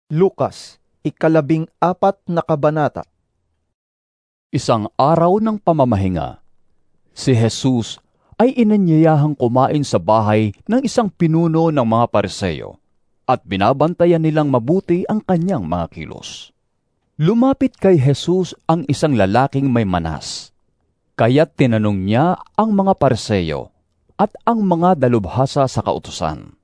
Lukas, 14 na kabanata. Isang araw ng pamamahinga, si Jesus ay inanyayahang kumain sa bahay ng isang pinuno ng mga Pariseo at binabantayan nilang mabuti ang kanyang mga kilos. Lumapit kay Jesus ang isang lalaking may manas, kaya't tinanong niya ang mga Pariseo at ang mga dalubhasa sa kautusan.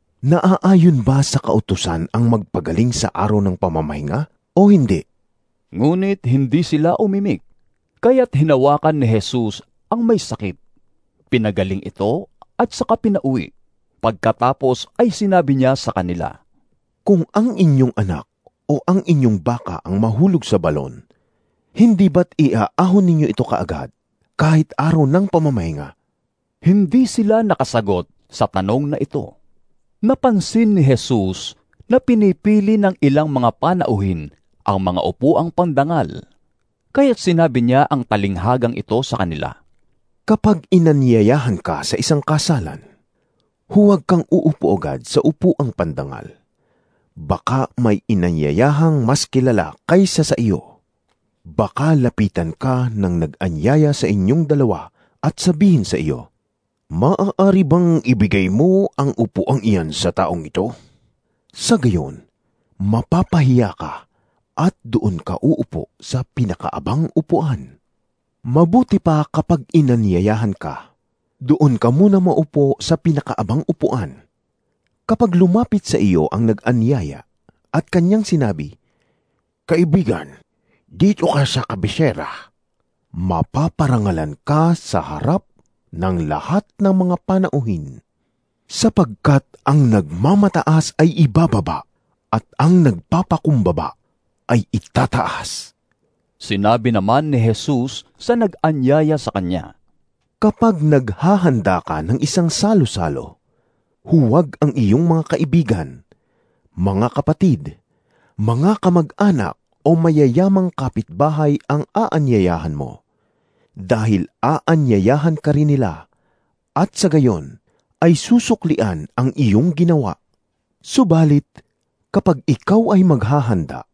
Naaayon ba sa kautusan ang magpagaling sa araw ng pamamahinga o hindi? Ngunit hindi sila umimik, kaya't hinawakan ni Jesus ang may sakit. Pinagaling ito at saka pinauwi. Pagkatapos ay sinabi niya sa kanila, Kung ang inyong anak o ang inyong baka ang mahulog sa balon, hindi ba't iaahon ninyo ito kaagad kahit araw ng pamamahinga? Hindi sila nakasagot sa tanong na ito. Napansin ni Jesus na pinipili ng ilang mga panauhin ang mga upuang pandangal. Kaya't sinabi niya ang talinghagang ito sa kanila. Kapag inanyayahan ka sa isang kasalan, huwag kang uupo agad sa upuang pandangal. Baka may inanyayahang mas kilala kaysa sa iyo. Baka lapitan ka ng nag-anyaya sa inyong dalawa at sabihin sa iyo, Maaari bang ibigay mo ang upuang iyan sa taong ito? Sa gayon, mapapahiya ka at doon ka uupo sa pinakaabang upuan. Mabuti pa kapag inanyayahan ka, doon ka muna maupo sa pinakaabang upuan. Kapag lumapit sa iyo ang nag-anyaya at kanyang sinabi, Kaibigan, dito ka sa kabisera, mapaparangalan ka sa harap ng lahat ng mga panauhin, sapagkat ang nagmamataas ay ibababa at ang nagpapakumbaba ay itataas. Sinabi naman ni Jesus sa nag-anyaya sa kanya, Kapag naghahanda ka ng isang salo-salo, huwag ang iyong mga kaibigan, mga kapatid, mga kamag-anak o mayayamang kapitbahay ang aanyayahan mo, dahil aanyayahan ka rin nila, at sa gayon ay susuklian ang iyong ginawa. Subalit, kapag ikaw ay maghahanda,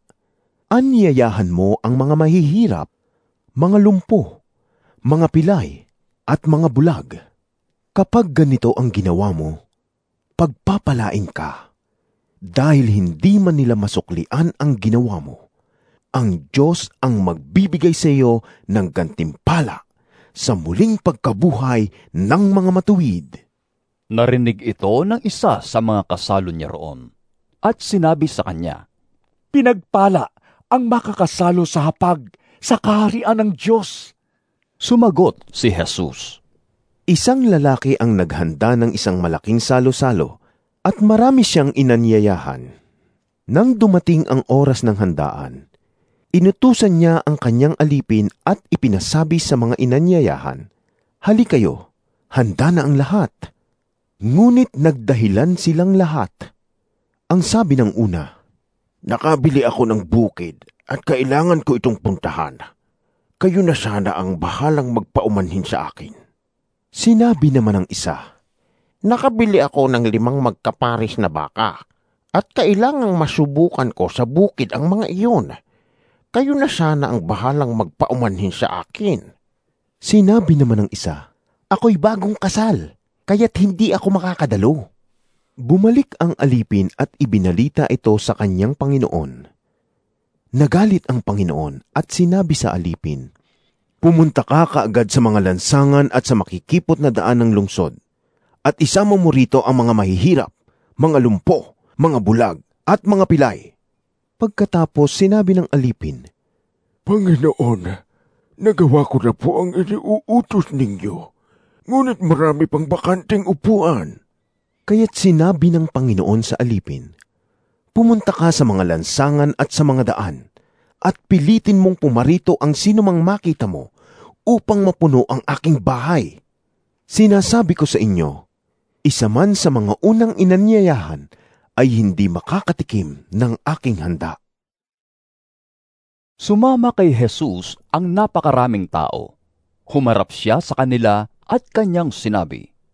anyayahan mo ang mga mahihirap, mga lumpo, mga pilay, at mga bulag. Kapag ganito ang ginawa mo, pagpapalain ka, dahil hindi man nila masuklian ang ginawa mo. Ang Diyos ang magbibigay sa iyo ng gantimpala sa muling pagkabuhay ng mga matuwid. Narinig ito ng isa sa mga kasalo niya roon, at sinabi sa kanya, Pinagpala ang makakasalo sa hapag sa kaharian ng Diyos. Sumagot si Jesus, Isang lalaki ang naghanda ng isang malaking salo-salo at marami siyang inanyayahan. Nang dumating ang oras ng handaan, inutusan niya ang kanyang alipin at ipinasabi sa mga inanyayahan, Hali kayo, handa na ang lahat. Ngunit nagdahilan silang lahat. Ang sabi ng una, Nakabili ako ng bukid at kailangan ko itong puntahan. Kayo na sana ang bahalang magpaumanhin sa akin. Sinabi naman ng isa, Nakabili ako ng 5 magkaparis na baka at kailangang masubukan ko sa bukid ang mga iyon. Kayo na sana ang bahalang magpaumanhin sa akin. Sinabi naman ng isa, Ako'y bagong kasal, kaya't hindi ako makakadalo. Bumalik ang alipin at ibinalita ito sa kanyang Panginoon. Nagalit ang Panginoon at sinabi sa alipin, Pumunta ka kaagad sa mga lansangan at sa makikipot na daan ng lungsod, at isama mo rito ang mga mahihirap, mga lumpo, mga bulag, at mga pilay. Pagkatapos sinabi ng alipin, Panginoon, nagawa ko na po ang iniuutos ninyo, ngunit marami pang bakanting upuan. Kaya't sinabi ng Panginoon sa alipin, Pumunta ka sa mga lansangan at sa mga daan, at pilitin mong pumarito ang sinumang makita mo upang mapuno ang aking bahay. Sinasabi ko sa inyo, isa man sa mga unang inanyayahan ay hindi makakatikim ng aking handa. Sumama kay Jesus ang napakaraming tao. Humarap siya sa kanila at kanyang sinabi,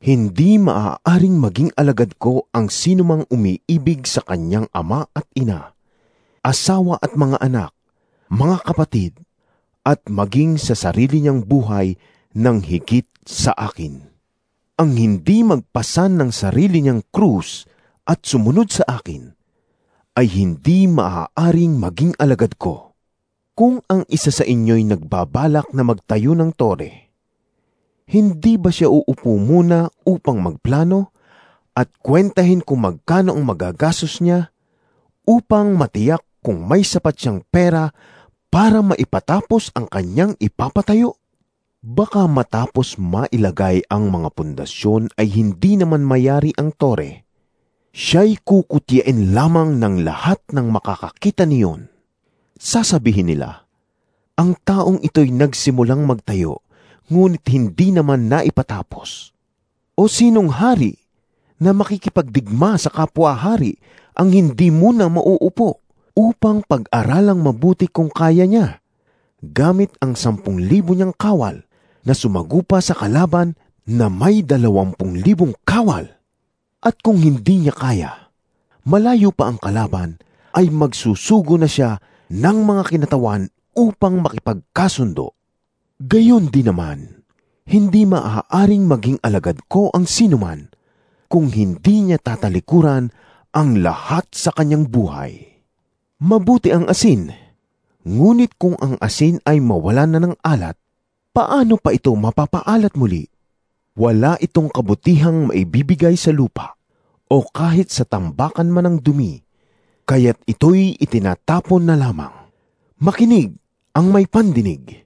Hindi maaaring maging alagad ko ang sinumang umiibig sa kanyang ama at ina, asawa at mga anak, mga kapatid, at maging sa sarili niyang buhay ng higit sa akin. Ang hindi magpasan ng sarili niyang krus at sumunod sa akin, ay hindi maaaring maging alagad ko. Kung ang isa sa inyo'y nagbabalak na magtayo ng tore, hindi ba siya uupo muna upang magplano at kwentahin kung magkano ang magagastos niya upang matiyak kung may sapat siyang pera para maipatapos ang kanyang ipapatayo? Baka matapos mailagay ang mga pundasyon ay hindi naman mayari ang tore. Siya'y kukutyain lamang ng lahat ng makakakita niyon. Sasabihin nila, ang taong ito'y nagsimulang magtayo, ngunit hindi naman naipatapos. O sinong hari na makikipagdigma sa kapwa-hari ang hindi muna mauupo upang pag-aralang mabuti kung kaya niya, gamit ang 10,000 niyang kawal na sumagupa sa kalaban na may 20,000 kawal. At kung hindi niya kaya, malayo pa ang kalaban, ay magsusugo na siya ng mga kinatawan upang makipagkasundo. Gayon din naman, hindi maaaring maging alagad ko ang sinuman kung hindi niya tatalikuran ang lahat sa kanyang buhay. Mabuti ang asin, ngunit kung ang asin ay mawalan na ng alat, paano pa ito mapapaalat muli? Wala itong kabutihang maibibigay sa lupa o kahit sa tambakan man ng dumi, kaya't ito'y itinatapon na lamang. Makinig ang may pandinig.